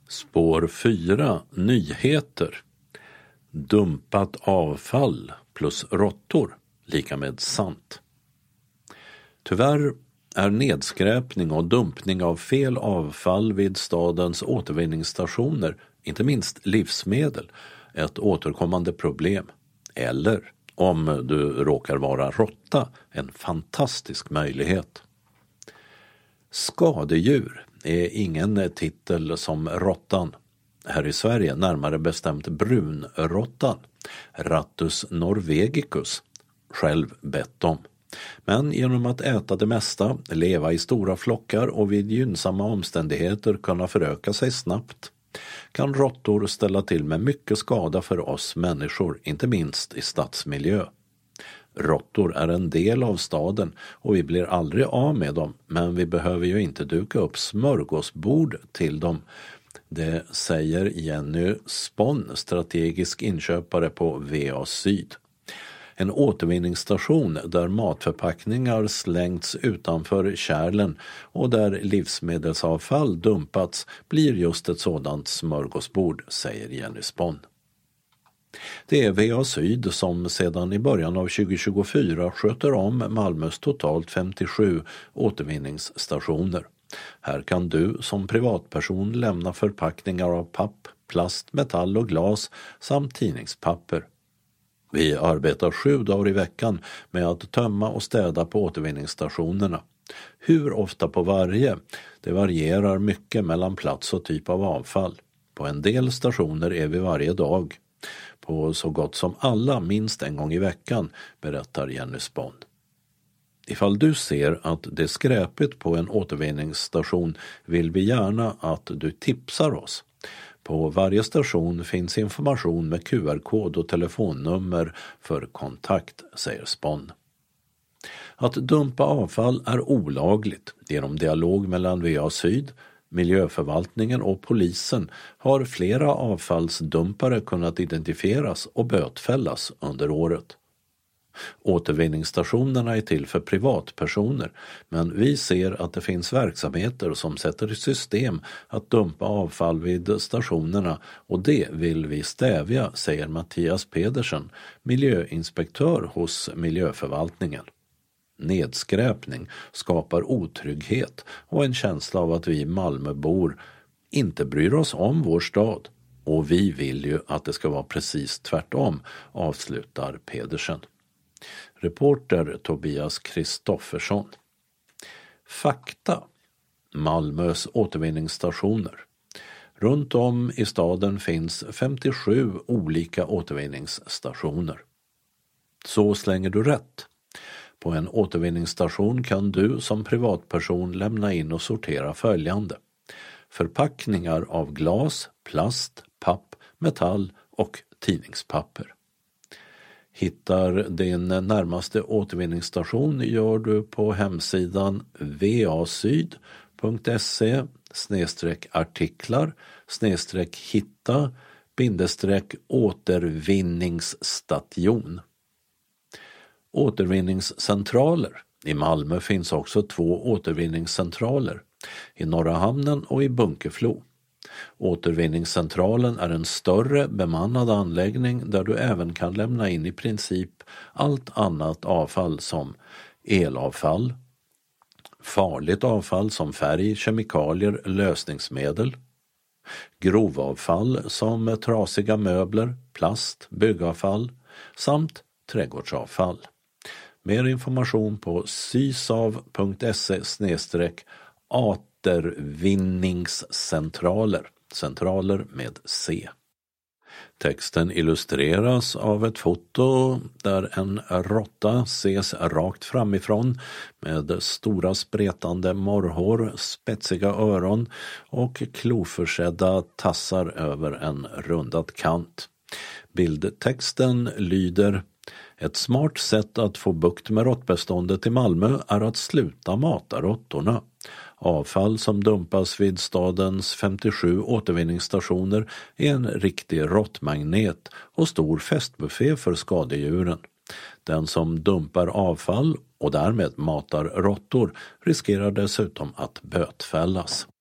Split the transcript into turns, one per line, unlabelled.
Spår 4. Nyheter. Dumpat avfall plus råttor lika med sant. Tyvärr är nedskräpning och dumpning av fel avfall vid stadens återvinningsstationer, inte minst livsmedel, ett återkommande problem. Eller, om du råkar vara råtta, en fantastisk möjlighet. Skadedjur är ingen titel som råttan. Här i Sverige närmare bestämt brunråttan, Rattus norvegicus, själv bett om. Men genom att äta det mesta, leva i stora flockar och vid gynnsamma omständigheter kunna föröka sig snabbt, kan råttor ställa till med mycket skada för oss människor, inte minst i stadsmiljö. Råttor är en del av staden och vi blir aldrig av med dem, men vi behöver ju inte duka upp smörgåsbord till dem. Det säger Jenny Spån, strategisk inköpare på VA Syd. En återvinningsstation där matförpackningar slängts utanför kärlen och där livsmedelsavfall dumpats blir just ett sådant smörgåsbord, säger Jenny Spån. Det är VA Syd som sedan i början av 2024 sköter om Malmös totalt 57 återvinningsstationer. Här kan du som privatperson lämna förpackningar av papp, plast, metall och glas samt tidningspapper. Vi arbetar 7 dagar i veckan med att tömma och städa på återvinningsstationerna. Hur ofta på varje? Det varierar mycket mellan plats och typ av avfall. På en del stationer är vi varje dag. På så gott som alla minst en gång i veckan, berättar Jenny Spån. Ifall du ser att det är skräpigt på en återvinningsstation vill vi gärna att du tipsar oss. På varje station finns information med QR-kod och telefonnummer för kontakt, säger Spån. Att dumpa avfall är olagligt. Genom dialog mellan VA Syd, miljöförvaltningen och polisen har flera avfallsdumpare kunnat identifieras och bötfällas under året. Återvinningsstationerna är till för privatpersoner, men vi ser att det finns verksamheter som sätter i system att dumpa avfall vid stationerna och det vill vi stävja, säger Mattias Pedersen, miljöinspektör hos miljöförvaltningen. Nedskräpning skapar otrygghet och en känsla av att vi Malmöbor inte bryr oss om vår stad. Och vi vill ju att det ska vara precis tvärtom, avslutar Pedersen. Reporter Tobias Kristoffersson. Fakta. Malmös återvinningsstationer. Runt om i staden finns 57 olika återvinningsstationer. Så slänger du rätt. På en återvinningsstation kan du som privatperson lämna in och sortera följande: förpackningar av glas, plast, papp, metall och tidningspapper. Hittar din närmaste återvinningsstation gör du på hemsidan vasyd.se/hitta-återvinningsstation. Återvinningscentraler. I Malmö finns också 2 återvinningscentraler, i Norra Hamnen och i Bunkeflo. Återvinningscentralen är en större bemannad anläggning där du även kan lämna in i princip allt annat avfall som elavfall, farligt avfall som färg, kemikalier, lösningsmedel, grovavfall som trasiga möbler, plast, byggavfall samt trädgårdsavfall. Mer information på sysav.se/återvinningscentraler, centraler med C. Texten illustreras av ett foto där en råtta ses rakt framifrån med stora spretande morrhår, spetsiga öron och kloförsedda tassar över en rundad kant. Bildtexten lyder: ett smart sätt att få bukt med råttbeståndet i Malmö är att sluta mata råttorna. Avfall som dumpas vid stadens 57 återvinningsstationer är en riktig råttmagnet och stor festbuffé för skadedjuren. Den som dumpar avfall och därmed matar råttor riskerar dessutom att bötfällas.